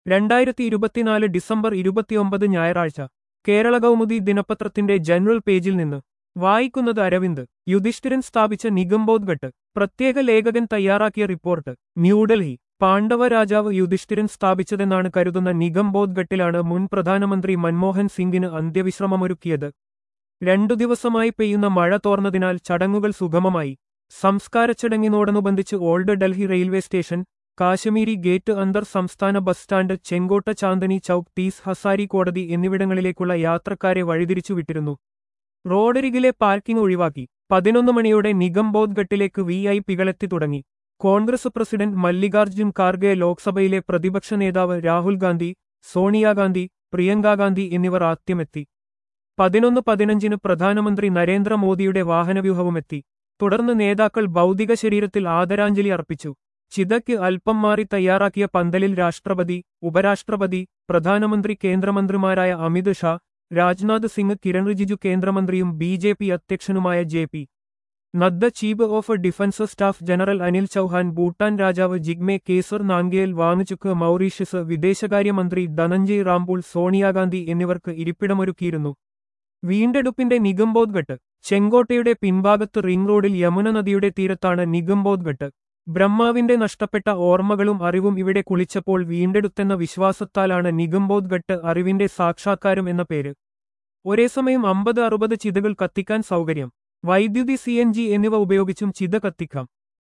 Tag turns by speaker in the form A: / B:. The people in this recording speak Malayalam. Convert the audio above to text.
A: 2024 ഡിസംബർ 29 ഞായറാഴ്ച കേരള കൗമുദി ദിനപത്രത്തിന്റെ ജനറൽ പേജിൽ നിന്ന് വായിക്കുന്നത് അരവിന്ദ്. യുധിഷ്ഠിരൻ സ്ഥാപിച്ച നിഗംബോധ്ഘട്ട്. പ്രത്യേക ലേഖകൻ തയ്യാറാക്കിയ റിപ്പോർട്ട്. ന്യൂഡൽഹി. പാണ്ഡവ രാജാവ് യുധിഷ്ഠിരൻ സ്ഥാപിച്ചതെന്നാണ് കരുതുന്ന നിഗംബോധ്ഘട്ടിലാണ് മുൻ പ്രധാനമന്ത്രി മൻമോഹൻ സിംഗിന് അന്ത്യവിശ്രമമൊരുക്കിയത്. 2 ദിവസമായി പെയ്യുന്ന മഴ തോർന്നതിനാൽ ചടങ്ങുകൾ സുഗമമായി. സംസ്കാരച്ചടങ്ങിനോടനുബന്ധിച്ച് old Delhi railway station, Kashmiri gate, അന്തർ സംസ്ഥാന ബസ് സ്റ്റാൻഡ്, ചെങ്കോട്ട, ചാന്ദനി ചൌക്ക്, തീസ് ഹസാരി കോടതി എന്നിവിടങ്ങളിലേക്കുള്ള യാത്രക്കാരെ വഴിതിരിച്ചുവിട്ടിരുന്നു. റോഡരികിലെ പാർക്കിംഗ് ഒഴിവാക്കി. 11 മണിയോടെ നിഗംബോധ്ഘട്ടിലേക്ക് വിഐപികളെത്തി തുടങ്ങി. കോൺഗ്രസ് പ്രസിഡന്റ് മല്ലികാർജ്ജുൻ ഖാർഗെ, ലോക്സഭയിലെ പ്രതിപക്ഷ നേതാവ് രാഹുൽ ഗാന്ധി, സോണിയാഗാന്ധി, പ്രിയങ്കാഗാന്ധി എന്നിവർ ആദ്യമെത്തി. 11:15 പ്രധാനമന്ത്രി നരേന്ദ്രമോദിയുടെ വാഹനവ്യൂഹവുമെത്തി. തുടർന്ന് നേതാക്കൾ ഭൗതിക ശരീരത്തിൽ ആദരാഞ്ജലി അർപ്പിച്ചു. ചിതയ്ക്ക് അല്പം മാറി തയ്യാറാക്കിയ പന്തലിൽ രാഷ്ട്രപതി, ഉപരാഷ്ട്രപതി, പ്രധാനമന്ത്രി, കേന്ദ്രമന്ത്രിമാരായ അമിത് ഷാ, രാജ്നാഥ് സിംഗ്, കിരൺ റിജിജു, കേന്ദ്രമന്ത്രിയും ബിജെപി അധ്യക്ഷനുമായ J P. Nadda, chief of defence staff general Anil Chauhan, Bhutan രാജാവ് ജിഗ്മെ കേസർ നാംഗ്യേൽ വാങ്ചുക്, മൗറീഷ്യസ് വിദേശകാര്യമന്ത്രി ധനഞ്ജയ് റാംപൂൾ, സോണിയാഗാന്ധി എന്നിവർക്ക് ഇരിപ്പിടമൊരുക്കിയിരുന്നു. വീണ്ടെടുപ്പിന്റെ നിഗംബോധ്ഘട്ട്. ചെങ്കോട്ടയുടെ പിൻഭാഗത്ത് റിംഗ് റോഡിൽ യമുന നദിയുടെ തീരത്താണ് നിഗംബോധ്ഘട്ട്. ബ്രഹ്മാവിന്റെ നഷ്ടപ്പെട്ട ഓർമ്മകളും അറിവും ഇവിടെ കുളിച്ചപ്പോൾ വീണ്ടെടുത്തെന്ന വിശ്വാസത്താലാണ് നിഗംബോധ്ഘട്ട് അറിവിന്റെ സാക്ഷാത്കാരം എന്ന പേര്. ഒരേസമയം 50-60 ചിതകൾ കത്തിക്കാൻ സൗകര്യം. വൈദ്യുതി, CNG എന്നിവ ഉപയോഗിച്ചും ചിത കത്തിക്കാം.